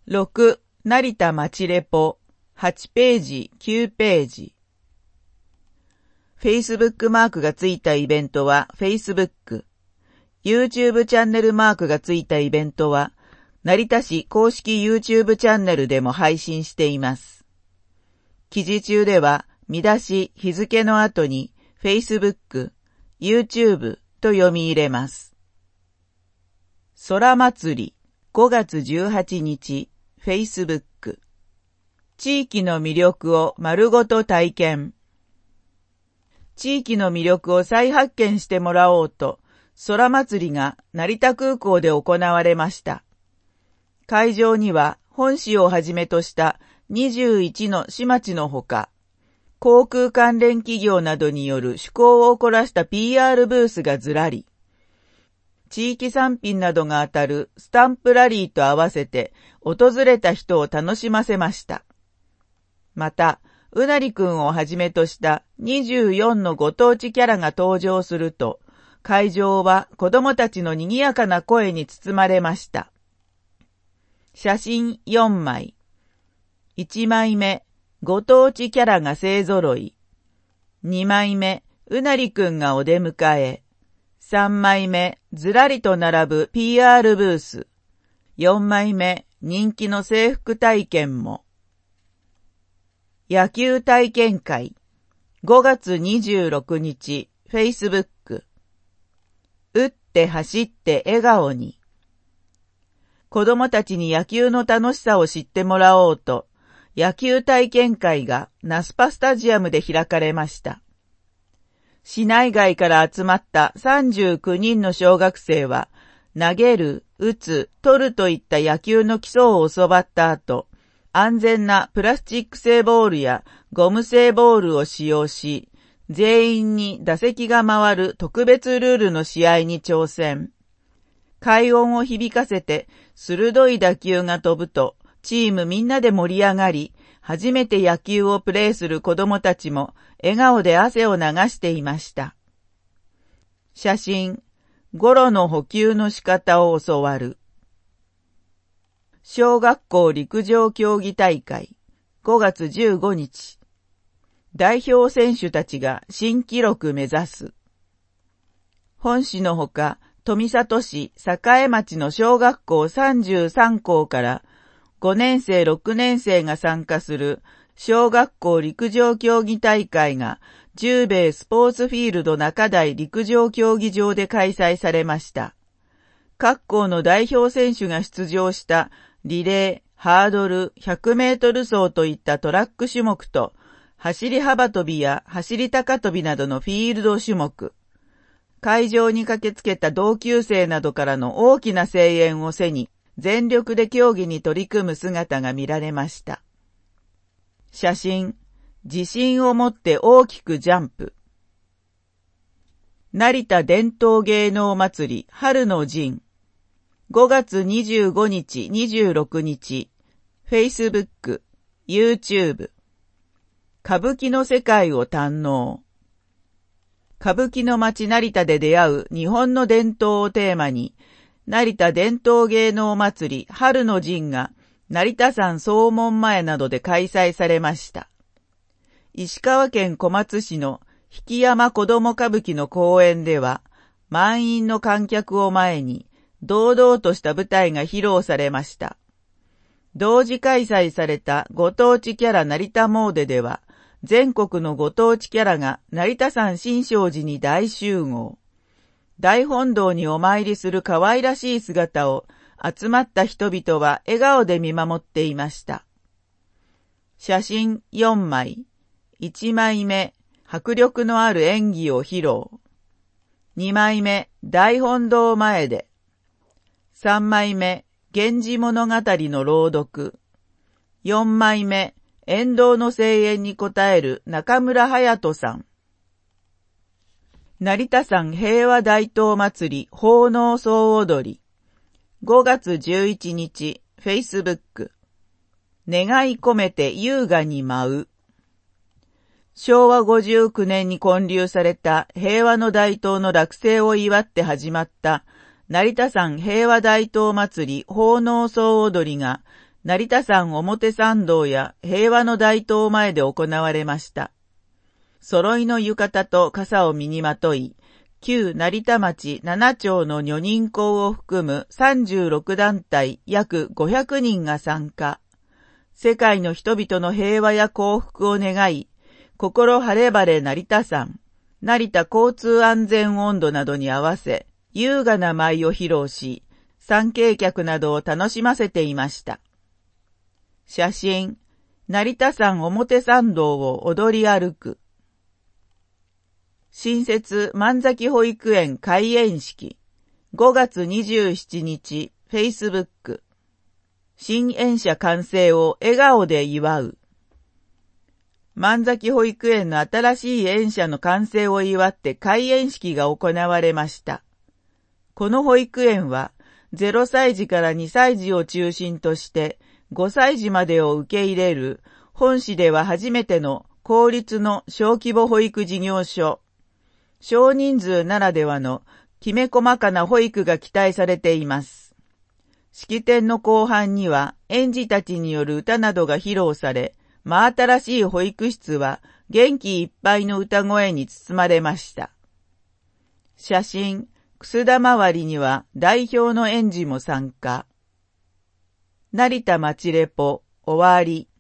6、成田町レポ、8ページ、9ページ。Facebook マークがついたイベントは Facebook。YouTube チャンネルマークがついたイベントは、成田市公式 YouTube チャンネルでも配信しています。記事中では、見出し、日付の後に Facebook、YouTube と読み入れます。空祭り、5月18日、Facebook。地域の魅力を丸ごと体験。地域の魅力を再発見してもらおうと、空祭りが成田空港で行われました。会場には本市をはじめとした21の市町のほか、航空関連企業などによる趣向を凝らした PR ブースがずらり、地域産品などが当たるスタンプラリーと合わせて訪れた人を楽しませました。また、うなりくんをはじめとした24のご当地キャラが登場すると、会場は子供たちの賑やかな声に包まれました。写真4枚。1枚目、ご当地キャラが勢揃い。2枚目、うなりくんがお出迎え。3枚目、ずらりと並ぶ PR ブース。4枚目、人気の制服体験も。野球体験会。5月26日、Facebook。打って走って笑顔に。子供たちに野球の楽しさを知ってもらおうと、野球体験会がナスパスタジアムで開かれました。市内外から集まった39人の小学生は、投げる、打つ、取るといった野球の基礎を教わった後、安全なプラスチック製ボールやゴム製ボールを使用し、全員に打席が回る特別ルールの試合に挑戦。快音を響かせて鋭い打球が飛ぶと、チームみんなで盛り上がり、初めて野球をプレーする子供たちも笑顔で汗を流していました。写真、ゴロの補給の仕方を教わる。小学校陸上競技大会、5月15日。代表選手たちが新記録目指す。本市のほか、富里市栄町の小学校33校から5年生6年生が参加する小学校陸上競技大会が十兵衛スポーツフィールド中台陸上競技場で開催されました。各校の代表選手が出場したリレー、ハードル、100メートル走といったトラック種目と、走り幅跳びや走り高跳びなどのフィールド種目。会場に駆けつけた同級生などからの大きな声援を背に、全力で競技に取り組む姿が見られました。写真、自信を持って大きくジャンプ。成田伝統芸能祭り春の陣。5月25日、26日、Facebook、YouTube。歌舞伎の世界を堪能。歌舞伎の街成田で出会う日本の伝統をテーマに、成田伝統芸能祭り春の陣が成田山総門前などで開催されました。石川県小松市の引山子ども歌舞伎の公演では、満員の観客を前に堂々とした舞台が披露されました。同時開催されたご当地キャラ成田詣では、全国のご当地キャラが成田山新勝寺に大集合。大本堂にお参りする可愛らしい姿を集まった人々は笑顔で見守っていました。写真4枚。1枚目、迫力のある演技を披露。2枚目、大本堂前で。3枚目、源氏物語の朗読。4枚目、沿道の声援に応える中村隼人さん。成田山平和大東祭り奉納総踊り。5月11日、Facebook。願い込めて優雅に舞う。昭和59年に建立された平和の大東の落成を祝って始まった成田山平和大東祭り奉納総踊りが成田山表参道や平和の大塔前で行われました。揃いの浴衣と傘を身にまとい、旧成田町7町の女人校を含む36団体約500人が参加。世界の人々の平和や幸福を願い、心晴れ晴れ成田山、成田交通安全温度などに合わせ、優雅な舞を披露し、参詣客などを楽しませていました。写真、成田山表参道を踊り歩く。新設万崎保育園開園式。5月27日、Facebook。新園舎完成を笑顔で祝う。万崎保育園の新しい園舎の完成を祝って開園式が行われました。この保育園は、0歳児から2歳児を中心として5歳児までを受け入れる本市では初めての公立の小規模保育事業所。少人数ならではのきめ細かな保育が期待されています。式典の後半には園児たちによる歌などが披露され、真新しい保育室は元気いっぱいの歌声に包まれました。写真、くす玉割りには代表の園児も参加。成田町レポ終わり。